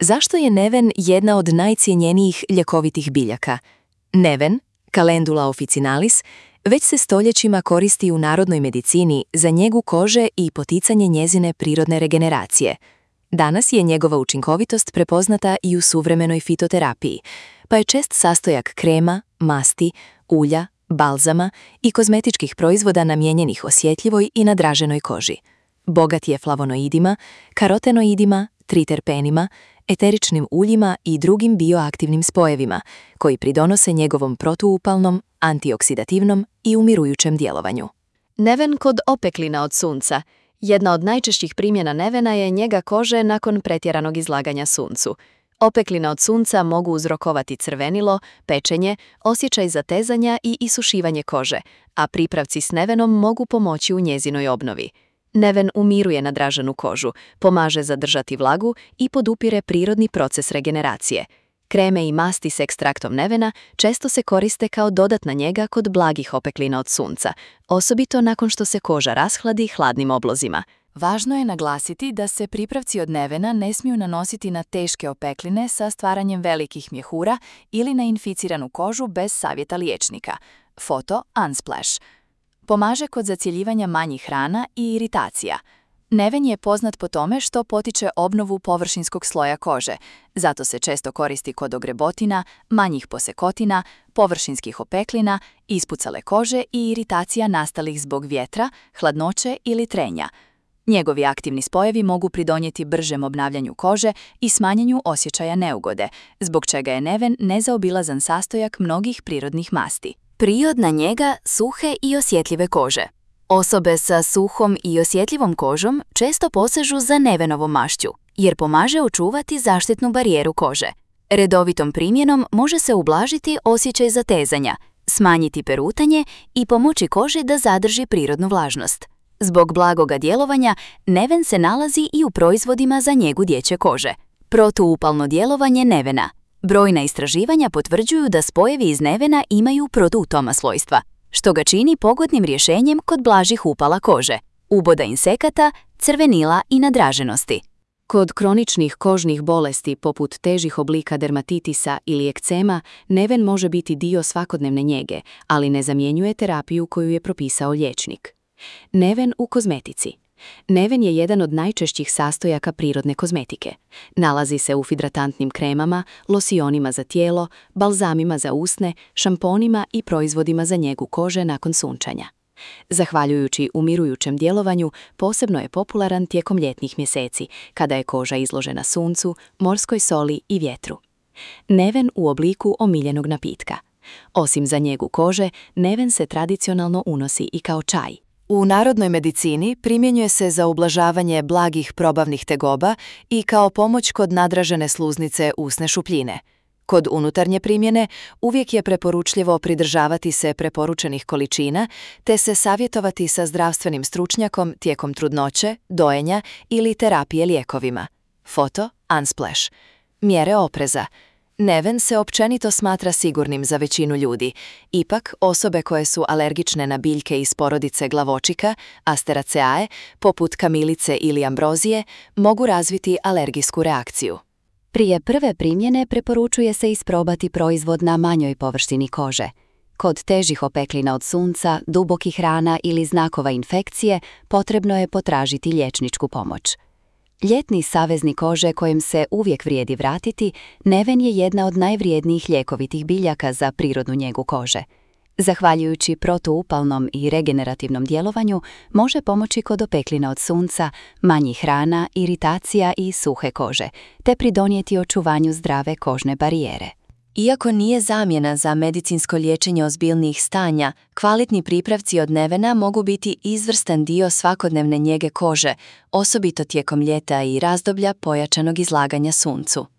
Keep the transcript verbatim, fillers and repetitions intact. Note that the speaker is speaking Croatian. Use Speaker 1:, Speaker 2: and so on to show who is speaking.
Speaker 1: Zašto je neven jedna od najcijenjenijih ljekovitih biljaka? Neven, Calendula officinalis, već se stoljećima koristi u narodnoj medicini za njegu kože i poticanje njezine prirodne regeneracije. Danas je njegova učinkovitost prepoznata i u suvremenoj fitoterapiji, pa je čest sastojak krema, masti, ulja, balzama i kozmetičkih proizvoda namijenjenih osjetljivoj i nadraženoj koži. Bogat je flavonoidima, karotenoidima, triterpenima, eteričnim uljima i drugim bioaktivnim spojevima, koji pridonose njegovom protuupalnom, antioksidativnom i umirujućem djelovanju.
Speaker 2: Neven kod opeklina od sunca. Jedna od najčešćih primjena nevena je njega kože nakon pretjeranog izlaganja suncu. Opekline od sunca mogu uzrokovati crvenilo, pečenje, osjećaj zatezanja i isušivanje kože, a pripravci s nevenom mogu pomoći u njezinoj obnovi. Neven umiruje nadraženu kožu, pomaže zadržati vlagu i podupire prirodni proces regeneracije. Kreme i masti s ekstraktom nevena često se koriste kao dodatna njega kod blagih opeklina od sunca, osobito nakon što se koža rashladi hladnim oblozima.
Speaker 3: Važno je naglasiti da se pripravci od nevena ne smiju nanositi na teške opekline sa stvaranjem velikih mjehura ili na inficiranu kožu bez savjeta liječnika. Foto Unsplash. Pomaže kod zacjeljivanja manjih rana i iritacija. Neven je poznat po tome što potiče obnovu površinskog sloja kože, zato se često koristi kod ogrebotina, manjih posekotina, površinskih opeklina, ispucale kože i iritacija nastalih zbog vjetra, hladnoće ili trenja. Njegovi aktivni spojevi mogu pridonijeti bržem obnavljanju kože i smanjenju osjećaja neugode, zbog čega je neven nezaobilazan sastojak mnogih prirodnih masti.
Speaker 4: Prirodna njega suhe i osjetljive kože. Osobe sa suhom i osjetljivom kožom često posežu za nevenovom mašću, jer pomaže očuvati zaštitnu barijeru kože. Redovitom primjenom može se ublažiti osjećaj zatezanja, smanjiti perutanje i pomoći koži da zadrži prirodnu vlažnost. Zbog blagoga djelovanja, neven se nalazi i u proizvodima za njegu dječje kože. Protuupalno djelovanje nevena. Brojna istraživanja potvrđuju da spojevi iz nevena imaju protuutoma svojstva, što ga čini pogodnim rješenjem kod blažih upala kože, uboda insekata, crvenila i nadraženosti.
Speaker 2: Kod kroničnih kožnih bolesti poput težih oblika dermatitisa ili ekcema, neven može biti dio svakodnevne njege, ali ne zamjenjuje terapiju koju je propisao liječnik. Neven u kozmetici. Neven je jedan od najčešćih sastojaka prirodne kozmetike. Nalazi se u hidratantnim kremama, losionima za tijelo, balzamima za usne, šamponima i proizvodima za njegu kože nakon sunčanja. Zahvaljujući umirujućem djelovanju, posebno je popularan tijekom ljetnih mjeseci, kada je koža izložena suncu, morskoj soli i vjetru. Neven u obliku omiljenog napitka. Osim za njegu kože, neven se tradicionalno unosi i kao čaj.
Speaker 1: U narodnoj medicini primjenjuje se za ublažavanje blagih probavnih tegoba i kao pomoć kod nadražene sluznice usne šupljine. Kod unutarnje primjene uvijek je preporučljivo pridržavati se preporučenih količina te se savjetovati sa zdravstvenim stručnjakom tijekom trudnoće, dojenja ili terapije lijekovima. Foto Unsplash. Mjere opreza. Neven se općenito smatra sigurnim za većinu ljudi. Ipak, osobe koje su alergične na biljke iz porodice glavočika, Asteraceae, poput kamilice ili ambrozije, mogu razviti alergijsku reakciju.
Speaker 4: Prije prve primjene preporučuje se isprobati proizvod na manjoj površini kože. Kod težih opeklina od sunca, dubokih rana ili znakova infekcije potrebno je potražiti liječničku pomoć. Ljetni savezni kože kojem se uvijek vrijedi vratiti, neven je jedna od najvrijednijih ljekovitih biljaka za prirodnu njegu kože. Zahvaljujući protuupalnom i regenerativnom djelovanju, može pomoći kod opeklina od sunca, manjih rana, iritacija i suhe kože, te pridonijeti očuvanju zdrave kožne barijere.
Speaker 1: Iako nije zamjena za medicinsko liječenje ozbiljnijih stanja, kvalitni pripravci od nevena mogu biti izvrstan dio svakodnevne njege kože, osobito tijekom ljeta i razdoblja pojačanog izlaganja suncu.